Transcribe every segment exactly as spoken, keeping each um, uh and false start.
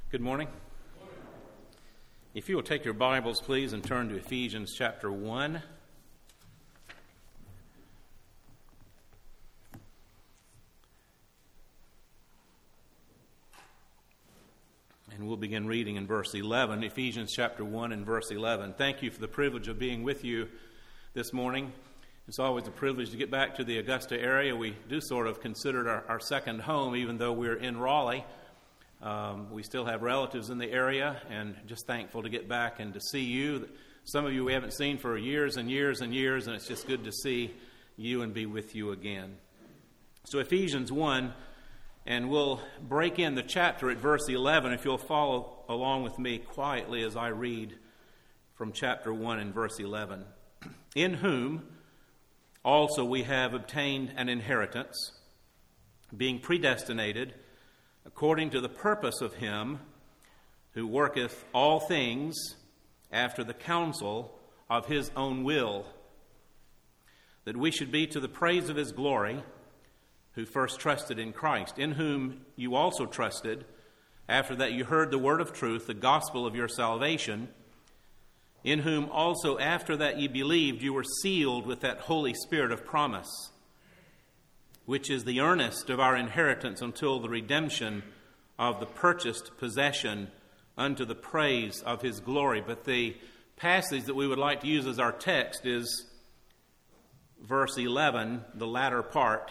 Good morning. If you will take your Bibles, please, and turn to Ephesians chapter one. And we'll begin reading in verse eleven, Ephesians chapter one and verse eleven. Thank you for the privilege of being with you this morning. It's always a privilege to get back to the Augusta area. We do sort of consider it our, our second home, even though we're in Raleigh. Um, we still have relatives in the area, and just thankful to get back and to see you. Some of you we haven't seen for years and years and years, and it's just good to see you and be with you again. So Ephesians one, and we'll break in the chapter at verse eleven, if you'll follow along with me quietly as I read from chapter one and verse eleven. In whom also we have obtained an inheritance, being predestinated according to the purpose of him who worketh all things after the counsel of his own will, that we should be to the praise of his glory, who first trusted in Christ, in whom you also trusted, after that you heard the word of truth, the gospel of your salvation, in whom also after that ye believed, you were sealed with that Holy Spirit of promise, which is the earnest of our inheritance until the redemption of the purchased possession unto the praise of his glory. But the passage that we would like to use as our text is verse eleven, the latter part.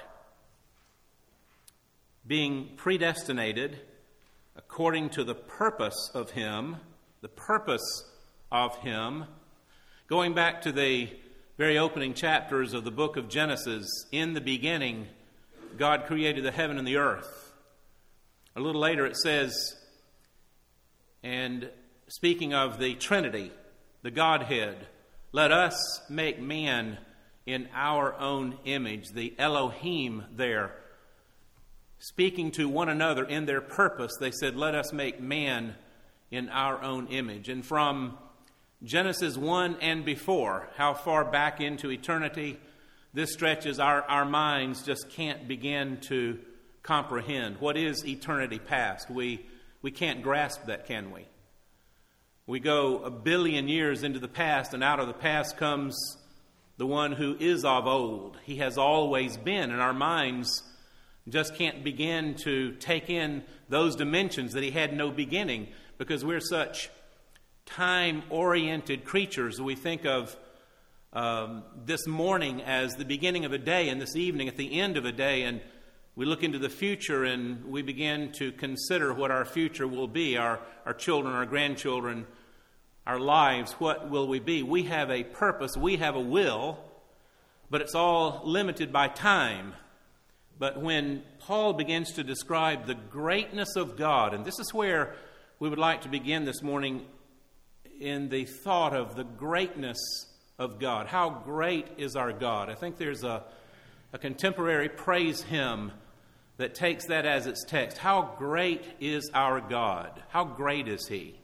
Being predestinated according to the purpose of him, the purpose of him. Going back to the very opening chapters of the book of Genesis, in the beginning, God created the heaven and the earth. A little later it says, and speaking of the Trinity, the Godhead, let us make man in our own image, the Elohim there. Speaking to one another in their purpose, they said, let us make man in our own image. And from Genesis one and before, how far back into eternity this stretches, our, our minds just can't begin to comprehend. What is eternity past? We, we can't grasp that, can we? We go a billion years into the past, and out of the past comes the one who is of old. He has always been, and our minds just can't begin to take in those dimensions that he had no beginning, because we're such time-oriented creatures. We think of um, this morning as the beginning of a day, and this evening at the end of a day, and we look into the future and we begin to consider what our future will be, our, our children, our grandchildren, our lives. What will we be? We have a purpose, we have a will, but it's all limited by time. But when Paul begins to describe the greatness of God, and this is where we would like to begin this morning, in the thought of the greatness of God. How great is our God? I think there's a, a contemporary praise hymn that takes that as its text. How great is our God? How great is he?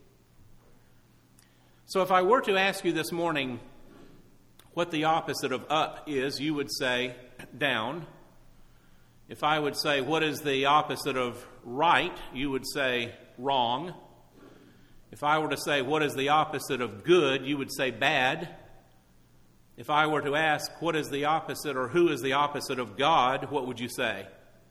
So if I were to ask you this morning what the opposite of up is, you would say down. If I would say, what is the opposite of right, you would say wrong. If I were to say, what is the opposite of good, you would say bad. If I were to ask, what is the opposite or who is the opposite of God, what would you say?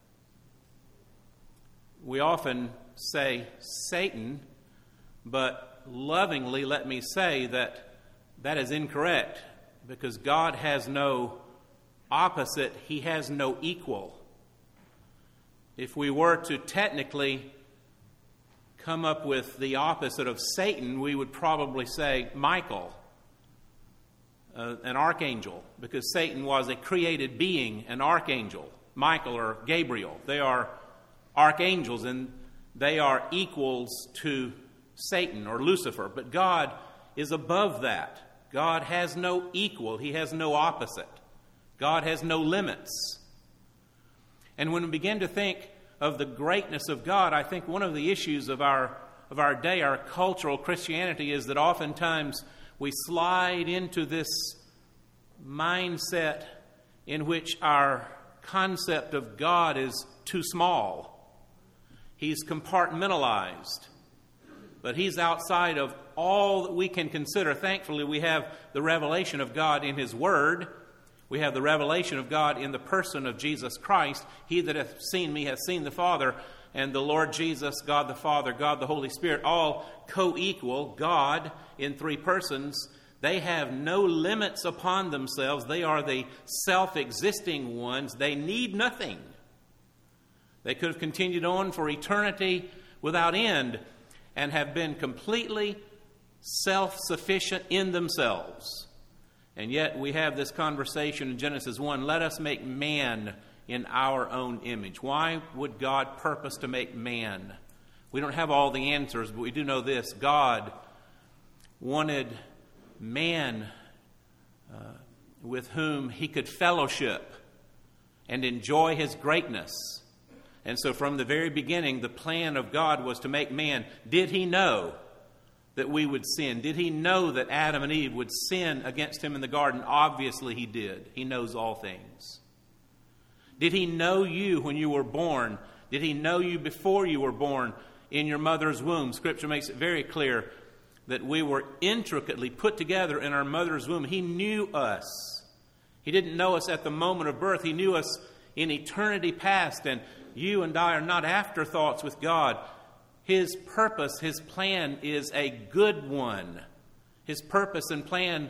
We often say Satan, but lovingly let me say that that is incorrect, because God has no opposite, he has no equal. If we were to technically come up with the opposite of Satan, we would probably say Michael, uh, an archangel, because Satan was a created being, an archangel. Michael or Gabriel, they are archangels, and they are equals to Satan or Lucifer. But God is above that. God has no equal. He has no opposite. God has no limits. And when we begin to think of the greatness of God, I think one of the issues of our of our day, our cultural Christianity, is that oftentimes we slide into this mindset in which our concept of God is too small. He's compartmentalized. but he's outside of all that we can consider. Thankfully, we have the revelation of God in his word. We have the revelation of God in the person of Jesus Christ. He that hath seen me hath seen the Father. And the Lord Jesus, God the Father, God the Holy Spirit, all co-equal, God in three persons. They have no limits upon themselves. They are the self-existing ones. They need nothing. They could have continued on for eternity without end and have been completely self-sufficient in themselves. And yet we have this conversation in Genesis one, let us make man in our own image. Why would God purpose to make man? We don't have all the answers, but we do know this. God wanted man uh, with whom he could fellowship and enjoy his greatness. And so from the very beginning, the plan of God was to make man. Did he know that we would sin? Did he know that Adam and Eve would sin against him in the garden? Obviously he did. He knows all things. Did he know you when you were born? Did he know you before you were born in your mother's womb? Scripture makes it very clear that we were intricately put together in our mother's womb. He knew us. He didn't know us at the moment of birth. He knew us in eternity past. And you and I are not afterthoughts with God. His purpose, his plan is a good one. His purpose and plan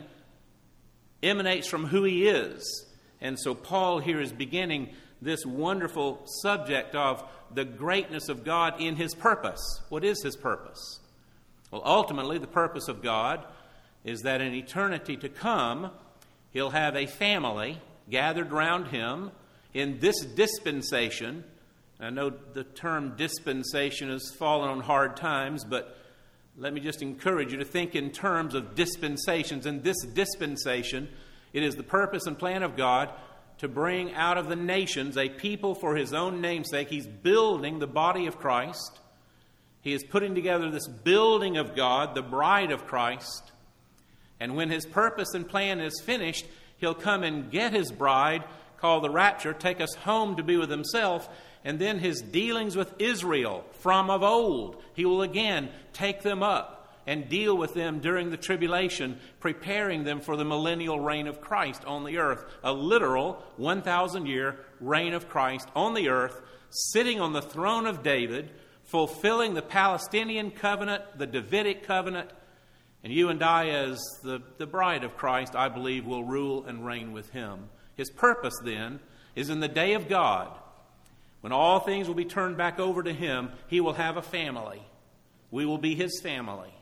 emanates from who he is. And so Paul here is beginning this wonderful subject of the greatness of God in his purpose. What is his purpose? Well, ultimately, the purpose of God is that in eternity to come, he'll have a family gathered around him in this dispensation. I know the term dispensation has fallen on hard times, but let me just encourage you to think in terms of dispensations. In this dispensation, it is the purpose and plan of God to bring out of the nations a people for his own name's sake. He's building the body of Christ. He is putting together this building of God, the bride of Christ. And when his purpose and plan is finished, he'll come and get his bride, called the rapture, take us home to be with himself. And then his dealings with Israel from of old, he will again take them up and deal with them during the tribulation, preparing them for the millennial reign of Christ on the earth. A literal one thousand year reign of Christ on the earth, sitting on the throne of David, fulfilling the Palestinian covenant, the Davidic covenant. And you and I, as the, the bride of Christ, I believe, will rule and reign with him. His purpose, then, is in the day of God, when all things will be turned back over to him, he will have a family. We will be his family.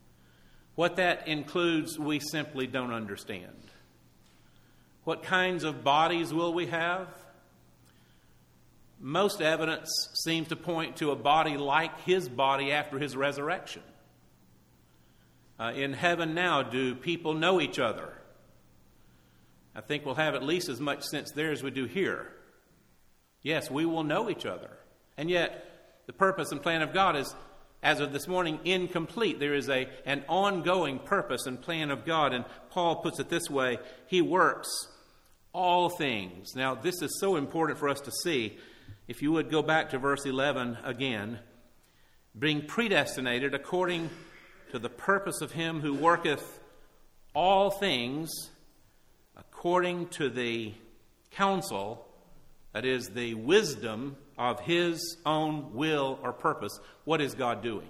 What that includes, we simply don't understand. What kinds of bodies will we have? Most evidence seems to point to a body like his body after his resurrection. Uh, in heaven now, do people know each other? I think we'll have at least as much sense there as we do here. Yes, we will know each other. And yet, the purpose and plan of God is, as of this morning, incomplete. There is a, an ongoing purpose and plan of God. And Paul puts it this way, he works all things. Now, this is so important for us to see. If you would go back to verse eleven again, being predestinated according to the purpose of him who worketh all things according to the counsel, that is, the wisdom of his own will or purpose. What is God doing?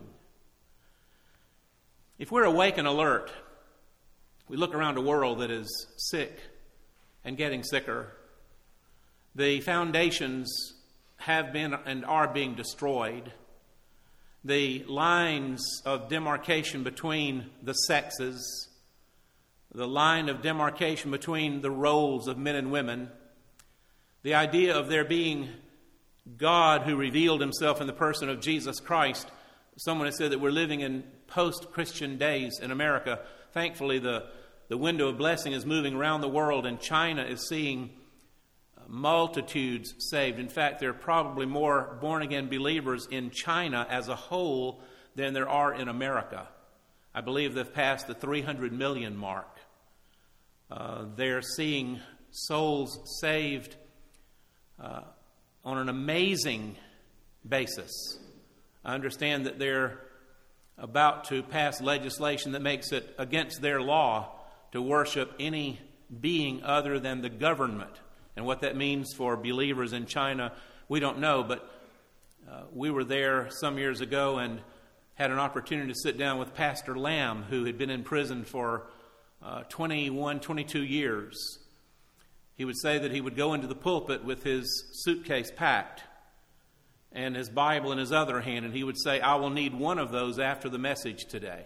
If we're awake and alert, we look around a world that is sick and getting sicker. The foundations have been and are being destroyed. The lines of demarcation between the sexes, the line of demarcation between the roles of men and women, the idea of there being God who revealed himself in the person of Jesus Christ. Someone has said that we're living in post-Christian days in America. Thankfully, the, the window of blessing is moving around the world, and China is seeing multitudes saved. In fact, there are probably more born-again believers in China as a whole than there are in America. I believe they've passed the three hundred million mark. Uh, they're seeing souls saved uh, on an amazing basis. I understand that they're about to pass legislation that makes it against their law to worship any being other than the government. And what that means for believers in China, we don't know, but uh, we were there some years ago and had an opportunity to sit down with Pastor Lamb, who had been in prison for uh, twenty-one, twenty-two years. He would say that he would go into the pulpit with his suitcase packed and his Bible in his other hand, and he would say, "I will need one of those after the message today."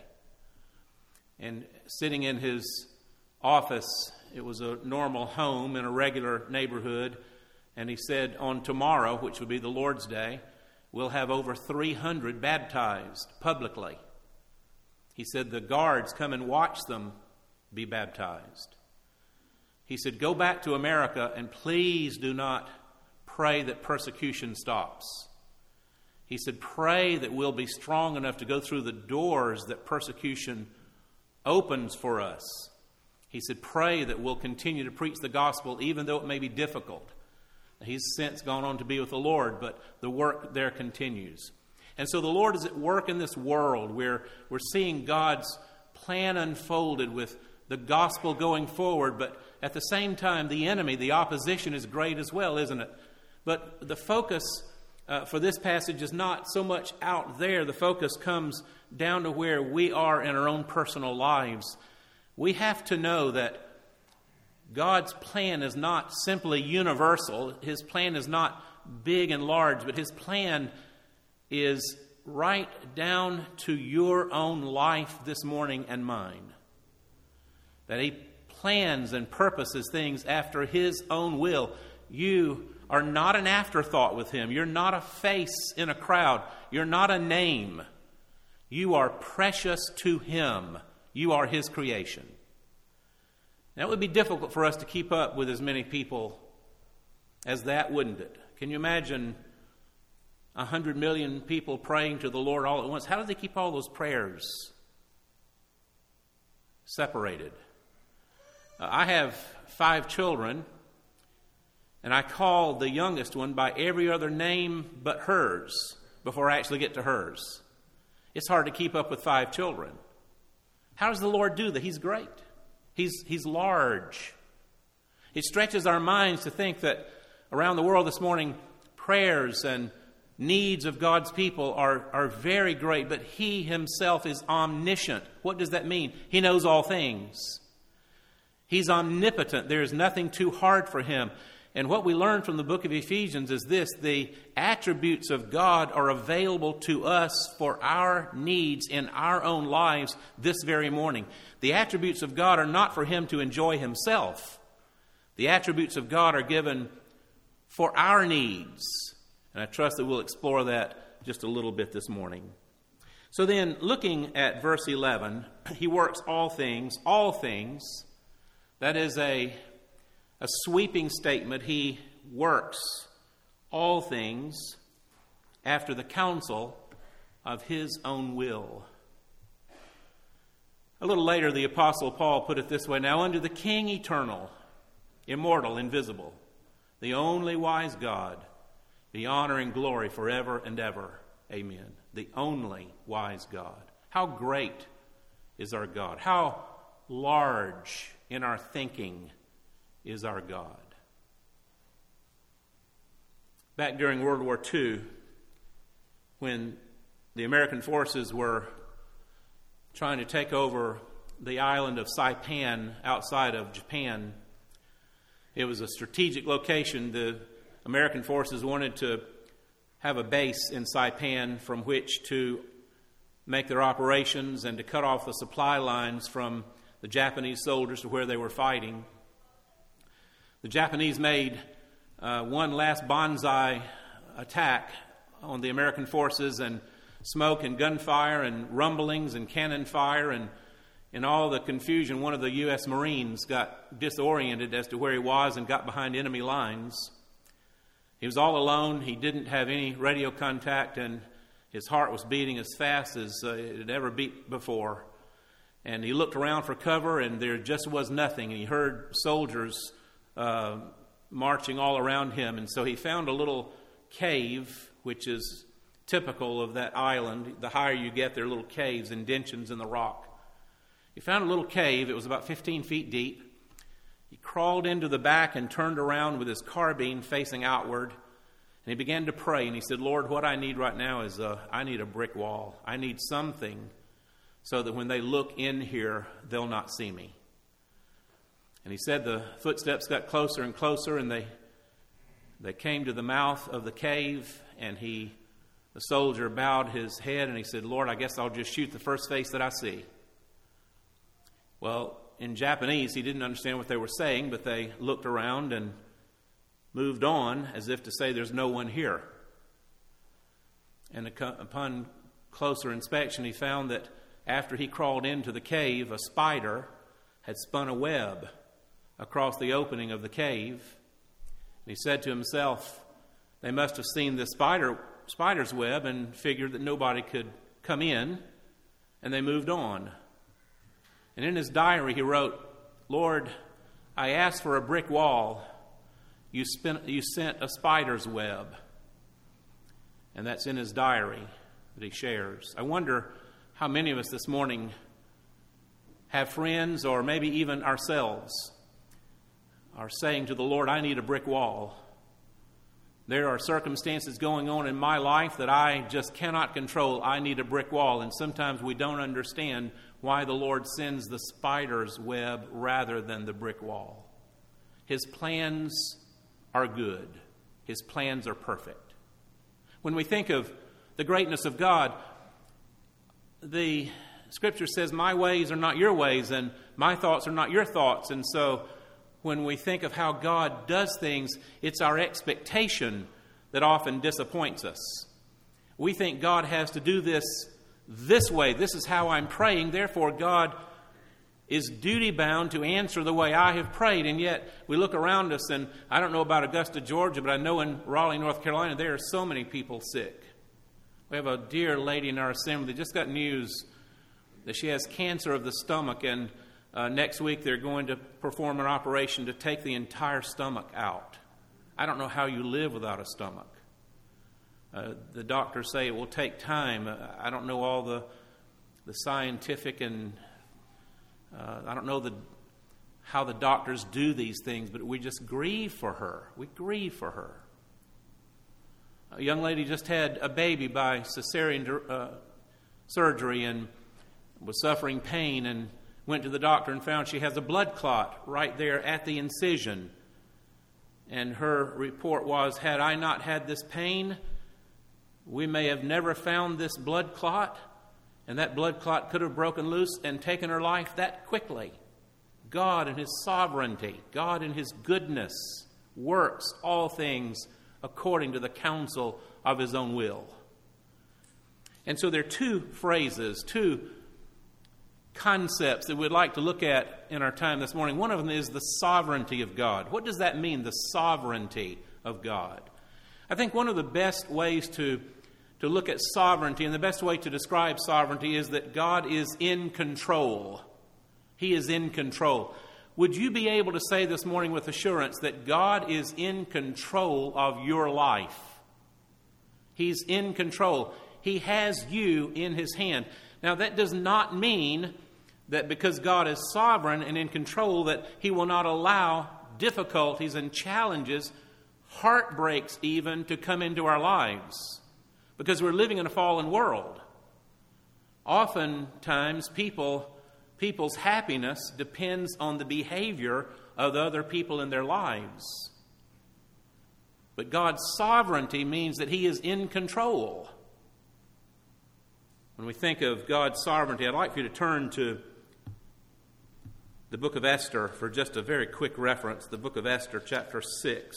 And sitting in his office, it was a normal home in a regular neighborhood, and he said, on tomorrow, which would be the Lord's Day, we'll have over three hundred baptized publicly. He said the guards come and watch them be baptized. He said, go back to America and please do not pray that persecution stops. He said, pray that we'll be strong enough to go through the doors that persecution opens for us. He said, pray that we'll continue to preach the gospel even though it may be difficult. He's since gone on to be with the Lord, but the work there continues. And so the Lord is at work in this world where we're seeing God's plan unfolded with the gospel going forward, but at the same time, the enemy, the opposition is great as well, isn't it? But the focus uh, for this passage is not so much out there. The focus comes down to where we are in our own personal lives. We have to know that God's plan is not simply universal. His plan is not big and large, but His plan is right down to your own life this morning and mine. That He plans and purposes things after His own will. You are not an afterthought with Him. You're not a face in a crowd. You're not a name. You are precious to Him. You are His creation. Now, it would be difficult for us to keep up with as many people as that, wouldn't it? Can you imagine a hundred million people praying to the Lord all at once? How do they keep all those prayers separated? Uh, I have five children, and I call the youngest one by every other name but hers before I actually get to hers. It's hard to keep up with five children. How does the Lord do that? He's great. He's, he's large. It stretches our minds to think that around the world this morning, prayers and needs of God's people are, are very great, but He Himself is omniscient. What does that mean? He knows all things. He's omnipotent. There is nothing too hard for Him. And what we learn from the book of Ephesians is this: the attributes of God are available to us for our needs in our own lives this very morning. The attributes of God are not for Him to enjoy Himself. The attributes of God are given for our needs. And I trust that we'll explore that just a little bit this morning. So then, looking at verse eleven, He works all things, all things. That is a A sweeping statement. He works all things after the counsel of His own will. A little later, the Apostle Paul put it this way: now unto the King eternal, immortal, invisible, the only wise God, be honor and glory forever and ever. Amen. The only wise God. How great is our God? How large in our thinking is our God. Back during World War Two, when the American forces were trying to take over the island of Saipan outside of Japan, it was a strategic location. The American forces wanted to have a base in Saipan from which to make their operations and to cut off the supply lines from the Japanese soldiers to where they were fighting. The Japanese made uh, one last banzai attack on the American forces, and smoke and gunfire and rumblings and cannon fire, and in all the confusion, one of the U S Marines got disoriented as to where he was and got behind enemy lines. He was all alone. He didn't have any radio contact, and his heart was beating as fast as uh, it had ever beat before. And he looked around for cover, and there just was nothing. And he heard soldiers Uh, marching all around him. And so he found a little cave, which is typical of that island. The higher you get, there are little caves, indentions in the rock. He found a little cave. It was about fifteen feet deep. He crawled into the back and turned around with his carbine facing outward. And he began to pray. And he said, Lord, what I need right now is a, I need a brick wall. I need something so that when they look in here, they'll not see me. And he said the footsteps got closer and closer, and they they came to the mouth of the cave, and he, the soldier bowed his head, and he said, Lord, I guess I'll just shoot the first face that I see. Well, in Japanese, he didn't understand what they were saying, but they looked around and moved on as if to say there's no one here. And upon closer inspection, he found that after he crawled into the cave, a spider had spun a web across the opening of the cave. And he said to himself, they must have seen the spider spider's web and figured that nobody could come in, and they moved on. And in his diary he wrote, Lord, I asked for a brick wall. You, spent, you sent a spider's web. And that's in his diary that he shares. I wonder how many of us this morning have friends, or maybe even ourselves, are saying to the Lord, I need a brick wall. There are circumstances going on in my life that I just cannot control. I need a brick wall. And sometimes we don't understand why the Lord sends the spider's web rather than the brick wall. His plans are good. His plans are perfect. When we think of the greatness of God, the Scripture says, my ways are not your ways, and my thoughts are not your thoughts. And so when we think of how God does things, it's our expectation that often disappoints us. We think God has to do this this way. This is how I'm praying. Therefore, God is duty-bound to answer the way I have prayed. And yet, we look around us, and I don't know about Augusta, Georgia, but I know in Raleigh, North Carolina, there are so many people sick. We have a dear lady in our assembly that just got news that she has cancer of the stomach, and uh, next week they're going to perform an operation to take the entire stomach out. I don't know how you live without a stomach. Uh, the doctors say it will take time. Uh, I don't know all the the scientific and uh, I don't know the how the doctors do these things, but we just grieve for her. We grieve for her. A young lady just had a baby by cesarean uh, surgery and was suffering pain, and went to the doctor and found she has a blood clot right there at the incision. And her report was, had I not had this pain, we may have never found this blood clot, and that blood clot could have broken loose and taken her life that quickly. God in His sovereignty, God in His goodness, works all things according to the counsel of His own will. And so there are two phrases, two concepts that we'd like to look at in our time this morning. One of them is the sovereignty of God. What does that mean, the sovereignty of God? I think one of the best ways to, to look at sovereignty, and the best way to describe sovereignty, is that God is in control. He is in control. Would you be able to say this morning with assurance that God is in control of your life? He's in control. He has you in His hand. Now, that does not mean that because God is sovereign and in control that He will not allow difficulties and challenges, heartbreaks even, to come into our lives, because we're living in a fallen world. Oftentimes, people, people's happiness depends on the behavior of the other people in their lives. But God's sovereignty means that He is in control. When we think of God's sovereignty, I'd like for you to turn to the book of Esther for just a very quick reference. The book of Esther, chapter six.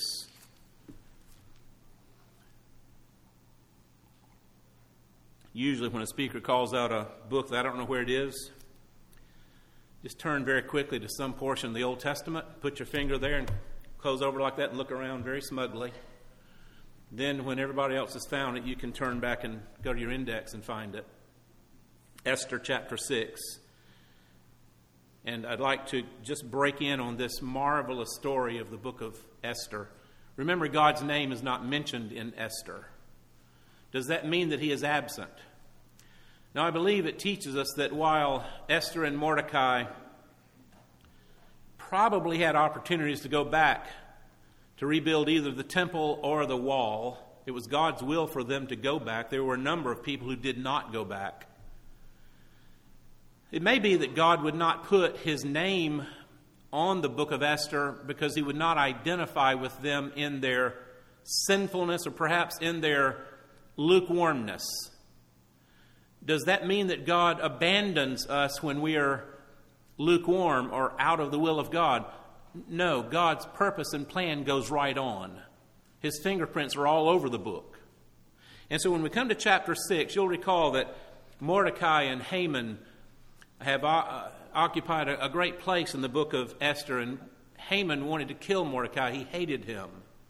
Usually when a speaker calls out a book that I don't know where it is, just turn very quickly to some portion of the Old Testament, put your finger there and close over like that and look around very smugly. Then when everybody else has found it, you can turn back and go to your index and find it. Esther chapter six. And I'd like to just break in on this marvelous story of the book of Esther. Remember, God's name is not mentioned in Esther. Does that mean that he is absent? Now, I believe it teaches us that while Esther and Mordecai probably had opportunities to go back to rebuild either the temple or the wall, it was God's will for them to go back. There were a number of people who did not go back. It may be that God would not put his name on the book of Esther because he would not identify with them in their sinfulness or perhaps in their lukewarmness. Does that mean that God abandons us when we are lukewarm or out of the will of God? No, God's purpose and plan goes right on. His fingerprints are all over the book. And so when we come to chapter six, you'll recall that Mordecai and Haman have uh, occupied a, a great place in the book of Esther, and Haman wanted to kill Mordecai. He hated him.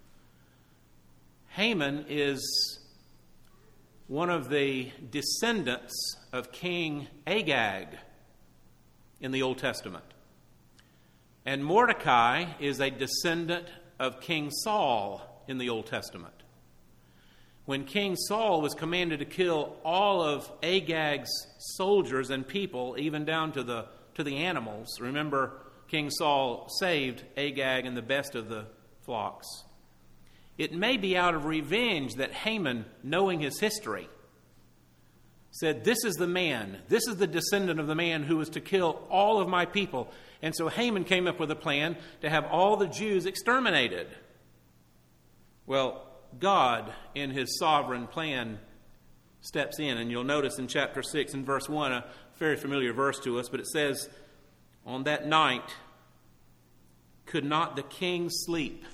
Haman is one of the descendants of King Agag in the Old Testament. And Mordecai is a descendant of King Saul in the Old Testament. When King Saul was commanded to kill all of Agag's soldiers and people, even down to the to the animals, remember King Saul saved Agag and the best of the flocks. It may be out of revenge that Haman, knowing his history, said, this is the man, this is the descendant of the man who was to kill all of my people. And so Haman came up with a plan to have all the Jews exterminated. Well, God, in his sovereign plan, steps in. And you'll notice in chapter six and verse one, a very familiar verse to us, but it says, on that night, could not the king sleep?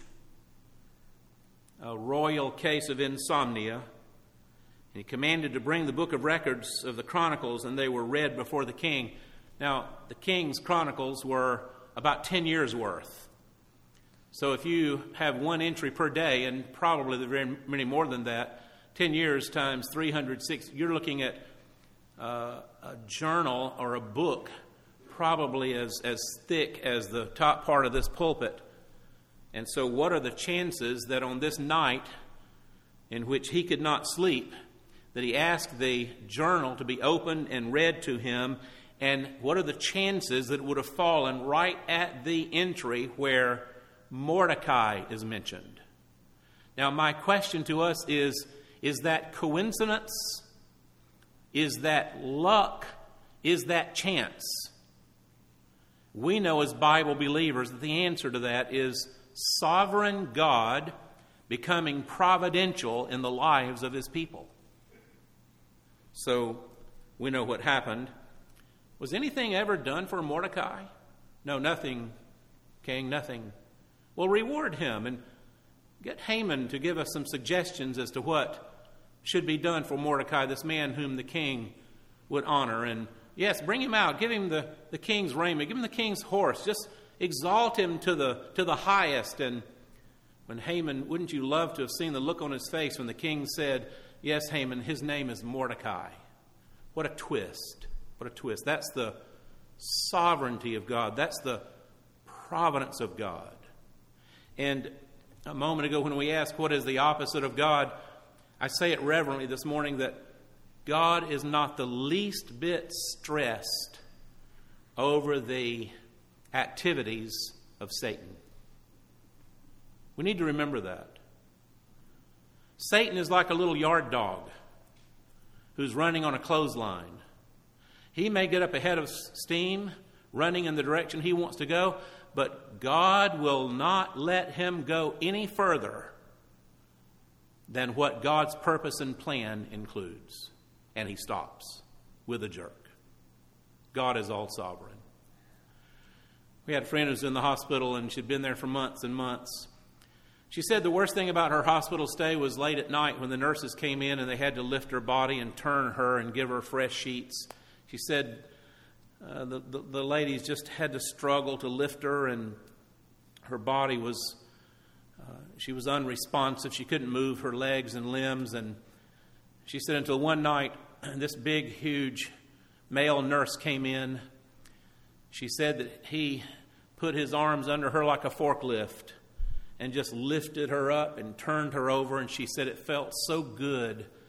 A royal case of insomnia. And he commanded to bring the book of records of the Chronicles, and they were read before the king. Now, the king's Chronicles were about ten years worth. So if you have one entry per day, and probably there are very many more than that, ten years times three hundred sixty, you're looking at uh, a journal or a book probably as, as thick as the top part of this pulpit. And so what are the chances that on this night in which he could not sleep, that he asked the journal to be opened and read to him, and what are the chances that it would have fallen right at the entry where Mordecai is mentioned? Now, my question to us is, is that coincidence? Is that luck? Is that chance? We know as Bible believers that the answer to that is sovereign God becoming providential in the lives of his people. So, we know what happened. Was anything ever done for Mordecai? No, nothing, King, nothing. Well, reward him and get Haman to give us some suggestions as to what should be done for Mordecai, this man whom the king would honor. And yes, bring him out, give him the, the king's raiment, give him the king's horse, just exalt him to the to the highest. And when Haman, wouldn't you love to have seen the look on his face when the king said, yes, Haman, his name is Mordecai. What a twist. What a twist. That's the sovereignty of God. That's the providence of God. And a moment ago when we asked what is the opposite of God, I say it reverently this morning that God is not the least bit stressed over the activities of Satan. We need to remember that. Satan is like a little yard dog who's running on a clothesline. He may get up ahead of steam, running in the direction he wants to go, but God will not let him go any further than what God's purpose and plan includes. And he stops with a jerk. God is all sovereign. We had a friend who was in the hospital, and she'd been there for months and months. She said the worst thing about her hospital stay was late at night when the nurses came in and they had to lift her body and turn her and give her fresh sheets. She said uh, the, the, the ladies just had to struggle to lift her, and her body was, uh, she was unresponsive. She couldn't move her legs and limbs. And she said until one night, this big, huge male nurse came in. She said that he put his arms under her like a forklift and just lifted her up and turned her over. And she said it felt so good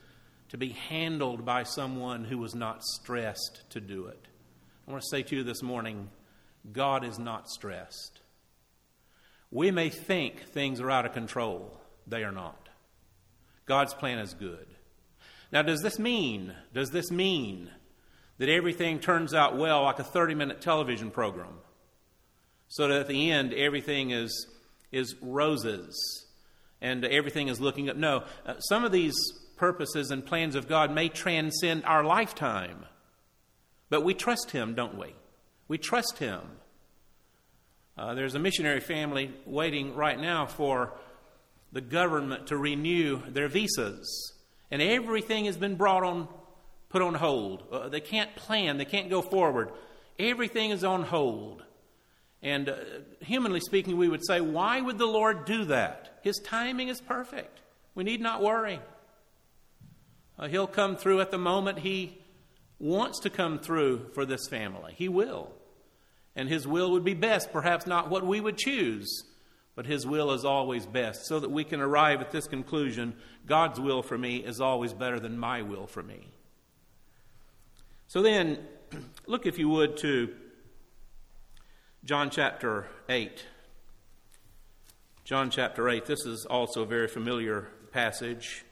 to be handled by someone who was not stressed to do it. I want to say to you this morning, God is not stressed. We may think things are out of control. They are not. God's plan is good. Now, does this mean, does this mean that everything turns out well like a thirty-minute television program? So that at the end, everything is, is roses and everything is looking up? No. Uh, some of these purposes and plans of God may transcend our lifetime. But we trust Him, don't we? We trust Him. Uh, there's a missionary family waiting right now for the government to renew their visas. And everything has been brought on, put on hold. Uh, they can't plan. They can't go forward. Everything is on hold. And uh, humanly speaking, we would say, why would the Lord do that? His timing is perfect. We need not worry. Uh, he'll come through at the moment He wants to come through for this family. He will. And His will would be best, perhaps not what we would choose, but His will is always best, so that we can arrive at this conclusion: God's will for me is always better than my will for me. So then, look, if you would, to John chapter eight. John chapter eight. This is also a very familiar passage.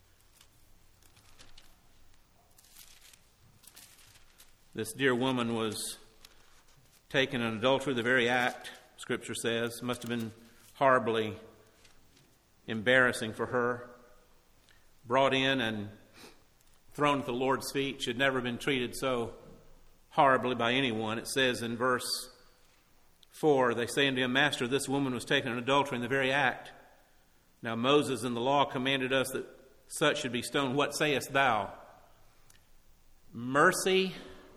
This dear woman was taken in adultery. The very act, Scripture says, must have been horribly embarrassing for her. Brought in and thrown at the Lord's feet. She had never been treated so horribly by anyone. It says in verse four, they say unto him, Master, this woman was taken in adultery in the very act. Now Moses in the law commanded us that such should be stoned. What sayest thou? Mercy,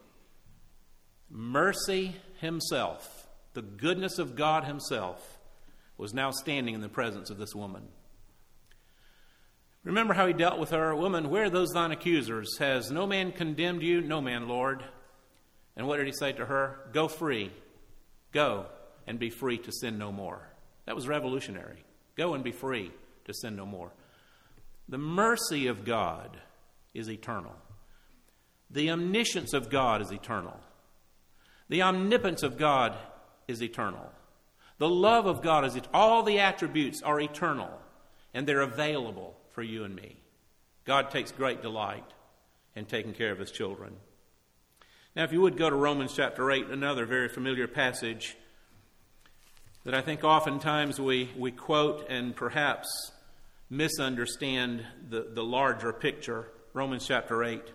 mercy Himself, the goodness of God Himself, was now standing in the presence of this woman. Remember how He dealt with her? Woman, where are those thine accusers? Has no man condemned you? No man, Lord. And what did He say to her? Go free. Go and be free to sin no more. That was revolutionary. Go and be free to sin no more. The mercy of God is eternal. The omniscience of God is eternal. The omnipotence of God is eternal. The love of God is eternal. All the attributes are eternal, and they're available for you and me. God takes great delight in taking care of His children. Now, if you would go to Romans chapter eight, another very familiar passage that I think oftentimes we, we quote and perhaps misunderstand the, the larger picture. Romans chapter eight.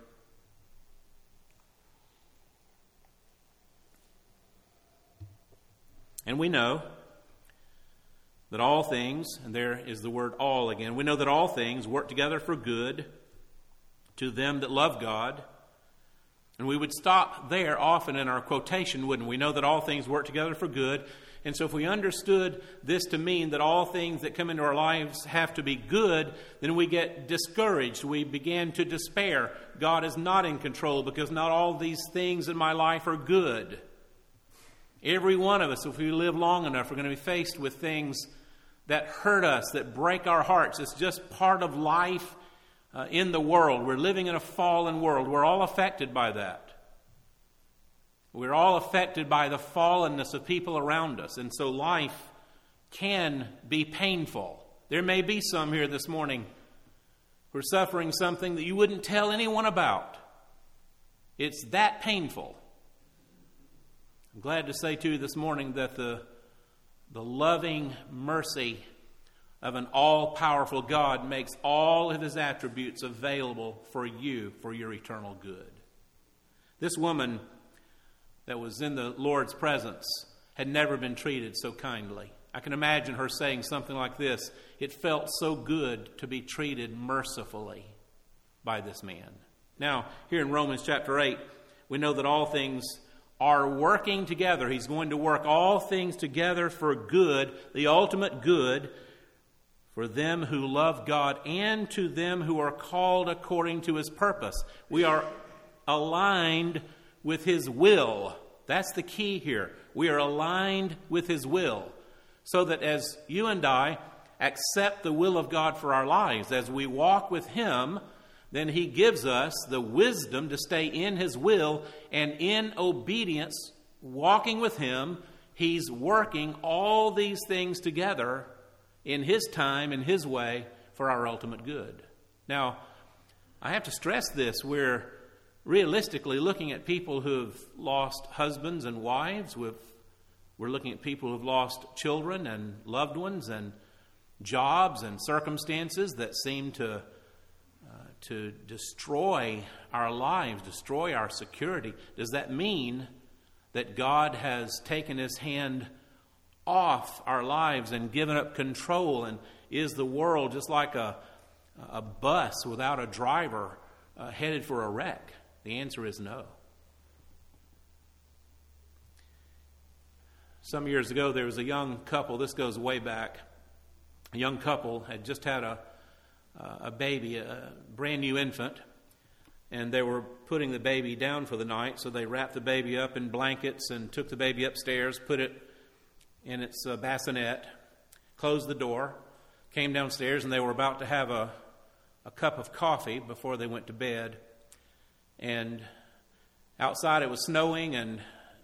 And we know that all things, and there is the word all again, we know that all things work together for good to them that love God. And we would stop there often in our quotation, wouldn't we? We know that all things work together for good. And so if we understood this to mean that all things that come into our lives have to be good, then we get discouraged. We begin to despair. God is not in control because not all these things in my life are good. Every one of us, if we live long enough, we're going to be faced with things that hurt us, that break our hearts. It's just part of life uh, in the world. We're living in a fallen world. We're all affected by that. We're all affected by the fallenness of people around us. And so life can be painful. There may be some here this morning who are suffering something that you wouldn't tell anyone about. It's that painful. I'm glad to say to you this morning that the, the loving mercy of an all-powerful God makes all of His attributes available for you for your eternal good. This woman that was in the Lord's presence had never been treated so kindly. I can imagine her saying something like this: it felt so good to be treated mercifully by this man. Now, here in Romans chapter eight, we know that all things are working together. He's going to work all things together for good, the ultimate good, for them who love God and to them who are called according to His purpose. We are aligned with His will. That's the key here. We are aligned with His will, so that as you and I accept the will of God for our lives, as we walk with Him, then he gives us the wisdom to stay in his will, and in obedience, walking with him, he's working all these things together in his time, in his way, for our ultimate good. Now, I have to stress this. We're realistically looking at people who've lost husbands and wives. We've, we're looking at people who've lost children and loved ones and jobs and circumstances that seem to uh, to destroy our lives, destroy our security. Does that mean that God has taken his hand off our lives and given up control? And is the world just like a, a bus without a driver uh, headed for a wreck? The answer is no. Some years ago, there was a young couple. This goes way back. A young couple had just had a, a baby, a brand new infant, and they were putting the baby down for the night, so they wrapped the baby up in blankets and took the baby upstairs, put it in its uh, bassinet, closed the door, came downstairs, and they were about to have a, a cup of coffee before they went to bed. And outside it was snowing, and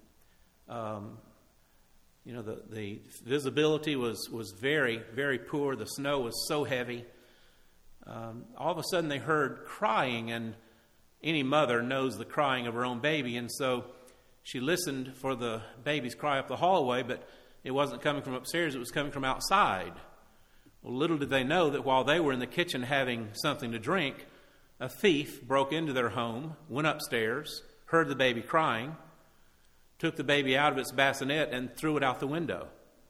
um, you know the, the visibility was, was very, very poor. The snow was so heavy. Um, all of a sudden they heard crying, and any mother knows the crying of her own baby, and so she listened for the baby's cry up the hallway, but it wasn't coming from upstairs, it was coming from outside. Well, little did they know that while they were in the kitchen having something to drink, a thief broke into their home, went upstairs, heard the baby crying, took the baby out of its bassinet and threw it out the window.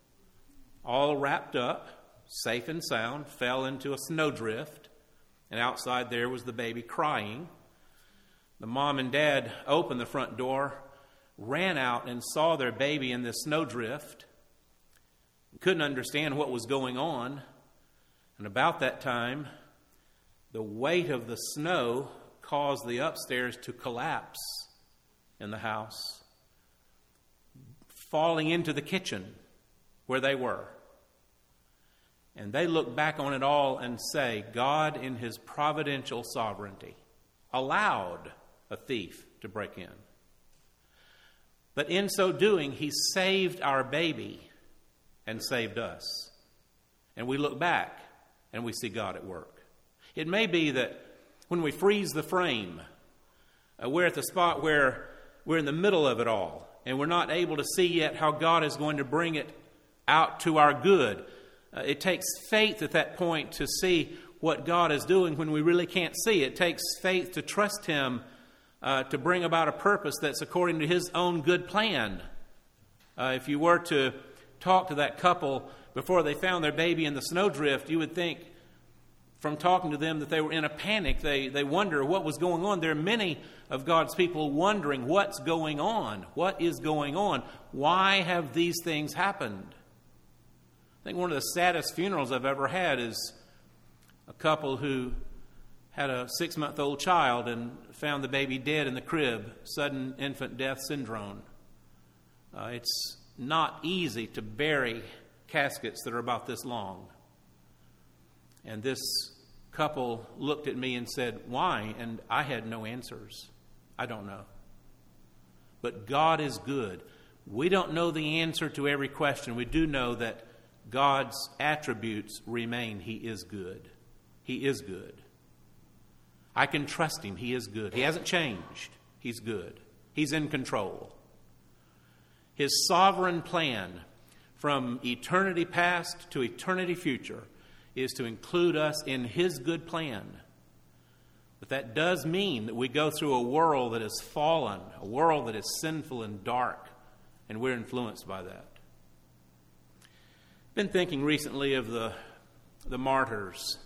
All wrapped up, safe and sound, fell into a snowdrift, and outside there was the baby crying. The mom and dad opened the front door, ran out and saw their baby in this snowdrift, couldn't understand what was going on, and about that time, the weight of the snow caused the upstairs to collapse in the house, falling into the kitchen where they were. And they look back on it all and say, God in his providential sovereignty allowed a thief to break in. But in so doing, he saved our baby and saved us. And we look back and we see God at work. It may be that when we freeze the frame, uh, we're at the spot where we're in the middle of it all, and we're not able to see yet how God is going to bring it out to our good. Uh, it takes faith at that point to see what God is doing when we really can't see. It takes faith to trust him uh, to bring about a purpose that's according to his own good plan. Uh, if you were to talk to that couple before they found their baby in the snowdrift, you would think from talking to them that they were in a panic. They, they wonder what was going on. There are many of God's people wondering what's going on. What is going on? Why have these things happened? I think one of the saddest funerals I've ever had is a couple who had a six-month-old child and found the baby dead in the crib, sudden infant death syndrome. Uh, it's not easy to bury caskets that are about this long. And this couple looked at me and said, why? And I had no answers. I don't know. But God is good. We don't know the answer to every question. We do know that God's attributes remain. He is good. He is good. I can trust him. He is good. He hasn't changed. He's good. He's in control. His sovereign plan from eternity past to eternity future is to include us in his good plan. But that does mean that we go through a world that is fallen, a world that is sinful and dark, and we're influenced by that. I've been thinking recently of the, the martyrs,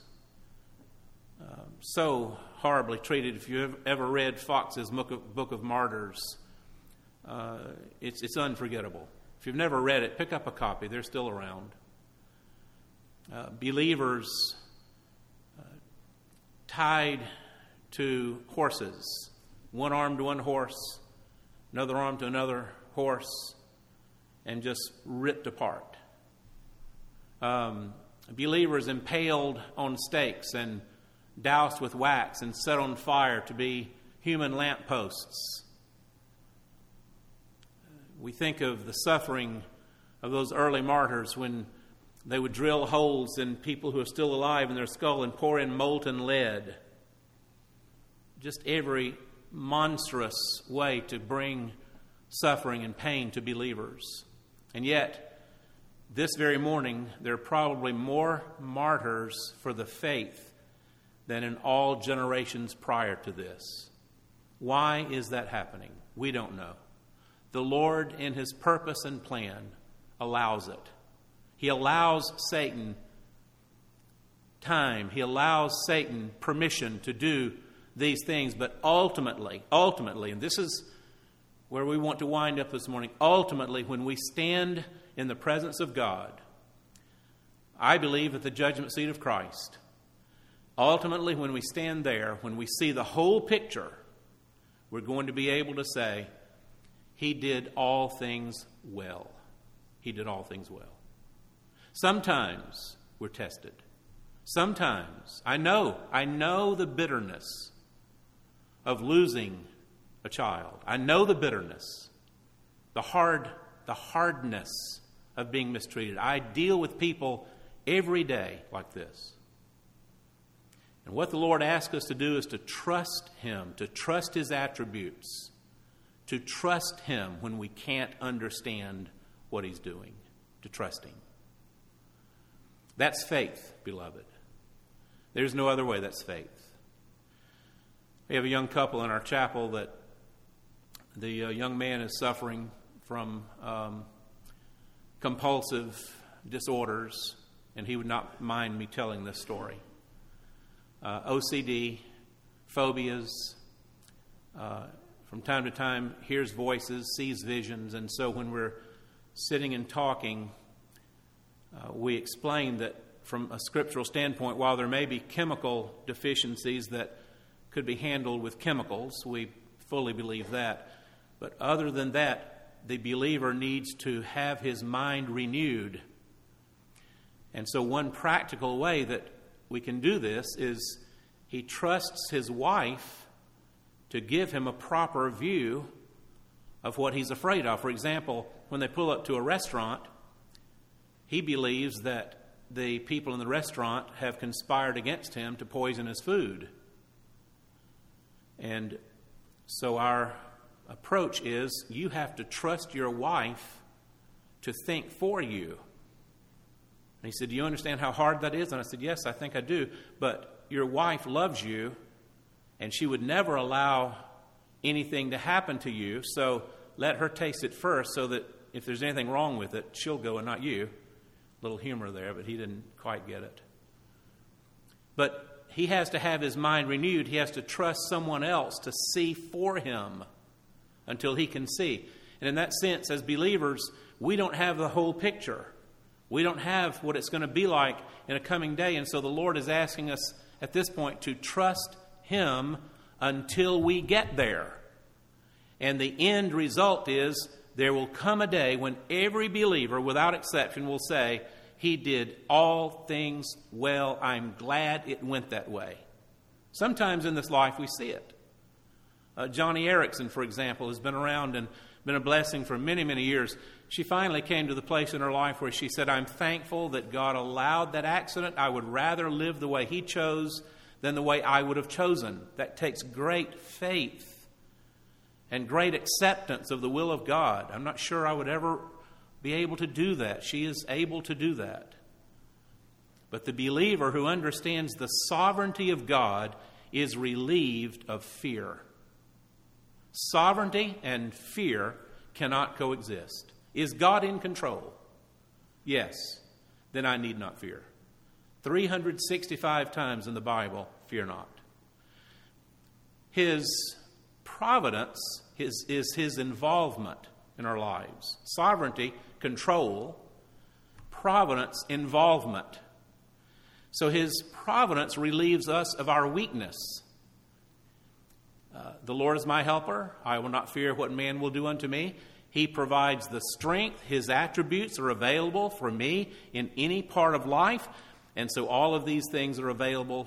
uh, so horribly treated. If you've ever read Fox's Book of, Book of Martyrs, uh, it's, it's unforgettable. If you've never read it, pick up a copy. They're still around. Uh, believers uh, tied to horses, one arm to one horse, another arm to another horse, and just ripped apart. Um, believers impaled on stakes and doused with wax and set on fire to be human lampposts. We think of the suffering of those early martyrs when they would drill holes in people who are still alive in their skull and pour in molten lead. Just every monstrous way to bring suffering and pain to believers. And yet, this very morning, there are probably more martyrs for the faith than in all generations prior to this. Why is that happening? We don't know. The Lord, in His purpose and plan, allows it. He allows Satan time. He allows Satan permission to do these things. But ultimately, ultimately, and this is where we want to wind up this morning, ultimately, when we stand in the presence of God, I believe at the judgment seat of Christ, ultimately, when we stand there, when we see the whole picture, we're going to be able to say, He did all things well. He did all things well. Sometimes we're tested. Sometimes, I know, I know the bitterness of losing a child. I know the bitterness, the hard, the hardness of being mistreated. I deal with people every day like this. And what the Lord asks us to do is to trust Him, to trust His attributes, to trust Him when we can't understand what He's doing, to trust Him. That's faith, beloved. There's no other way. That's faith. We have a young couple in our chapel that the uh, young man is suffering from um, compulsive disorders, and he would not mind me telling this story. Uh, O C D, phobias, uh, from time to time hears voices, sees visions, and so when we're sitting and talking, uh, we explain that from a scriptural standpoint, while there may be chemical deficiencies that could be handled with chemicals, we fully believe that. But other than that, the believer needs to have his mind renewed. And so one practical way that we can do this is he trusts his wife to give him a proper view of what he's afraid of. For example, when they pull up to a restaurant, he believes that the people in the restaurant have conspired against him to poison his food. And so our approach is you have to trust your wife to think for you. And he said, do you understand how hard that is? And I said, yes, I think I do. But your wife loves you, and she would never allow anything to happen to you. So let her taste it first so that if there's anything wrong with it, she'll go and not you. Little humor there, but he didn't quite get it. But he has to have his mind renewed. He has to trust someone else to see for him until he can see. And in that sense, as believers, we don't have the whole picture. We don't have what it's going to be like in a coming day. And so the Lord is asking us at this point to trust Him until we get there. And the end result is there will come a day when every believer, without exception, will say, He did all things well. I'm glad it went that way. Sometimes in this life we see it. Uh, Johnny Erickson, for example, has been around and been a blessing for many, many years. She finally came to the place in her life where she said, I'm thankful that God allowed that accident. I would rather live the way He chose than the way I would have chosen. That takes great faith and great acceptance of the will of God. I'm not sure I would ever be able to do that. She is able to do that. But the believer who understands the sovereignty of God is relieved of fear. Sovereignty and fear cannot coexist. Is God in control? Yes. Then I need not fear. three hundred sixty-five times in the Bible, fear not. His providence is, is His involvement in our lives. Sovereignty, control. Providence, involvement. So His providence relieves us of our weakness. Uh, the Lord is my helper. I will not fear what man will do unto me. He provides the strength. His attributes are available for me in any part of life. And so all of these things are available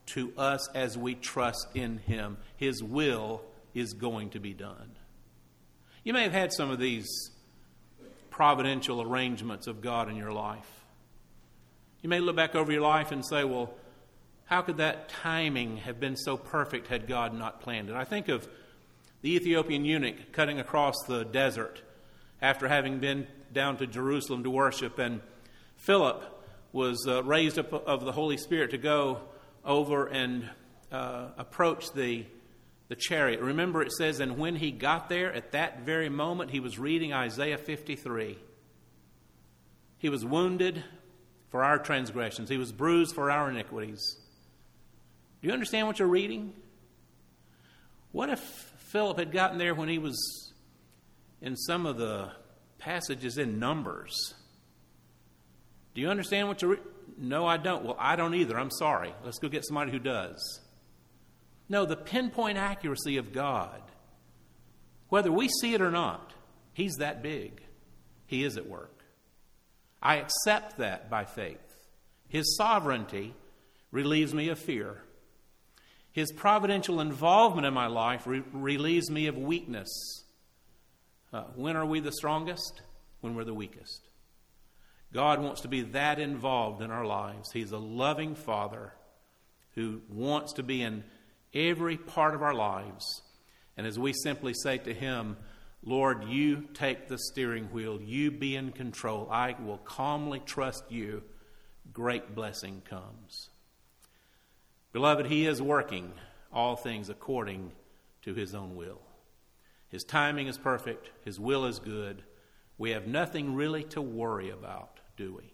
to us as we trust in Him. His will is going to be done. You may have had some of these providential arrangements of God in your life. You may look back over your life and say, well, how could that timing have been so perfect had God not planned it? I think of the Ethiopian eunuch cutting across the desert after having been down to Jerusalem to worship, and Philip was uh, raised up of the Holy Spirit to go over and uh, approach the, the chariot. Remember, it says, and when he got there, at that very moment, he was reading Isaiah fifty-three. He was wounded for our transgressions. He was bruised for our iniquities. Do you understand what you're reading? What if Philip had gotten there when he was in some of the passages in Numbers? Do you understand what you're reading? No, I don't. Well, I don't either. I'm sorry. Let's go get somebody who does. No, the pinpoint accuracy of God, whether we see it or not, He's that big. He is at work. I accept that by faith. His sovereignty relieves me of fear. His providential involvement in my life re- relieves me of weakness. Uh, when are we the strongest? When we're the weakest. God wants to be that involved in our lives. He's a loving Father who wants to be in every part of our lives. And as we simply say to Him, Lord, you take the steering wheel. You be in control. I will calmly trust you. Great blessing comes. Beloved, He is working all things according to His own will. His timing is perfect. His will is good. We have nothing really to worry about, do we?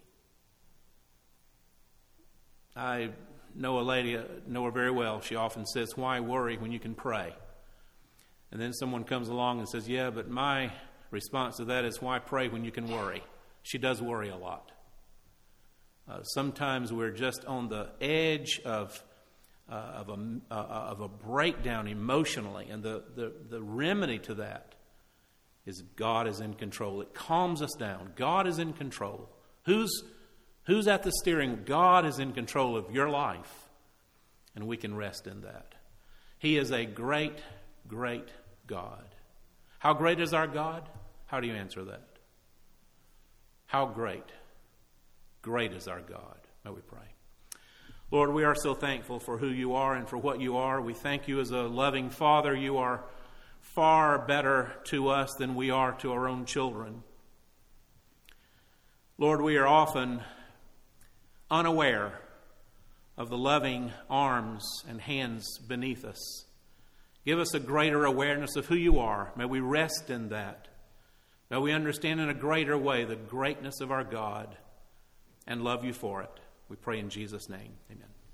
I know a lady, know her very well. She often says, why worry when you can pray? And then someone comes along and says, yeah, but my response to that is, why pray when you can worry? She does worry a lot. Uh, sometimes we're just on the edge of uh, of a uh, of a breakdown emotionally, and the, the, the remedy to that is God is in control. It calms us down. God is in control. Who's who's at the steering? God is in control of your life, and we can rest in that. He is a great, great God. How great is our God? How do you answer that? How great? Great is our God. May we pray. Lord, we are so thankful for who you are and for what you are. We thank you as a loving Father. You are far better to us than we are to our own children. Lord, we are often unaware of the loving arms and hands beneath us. Give us a greater awareness of who you are. May we rest in that. May we understand in a greater way the greatness of our God and love you for it. We pray in Jesus' name. Amen.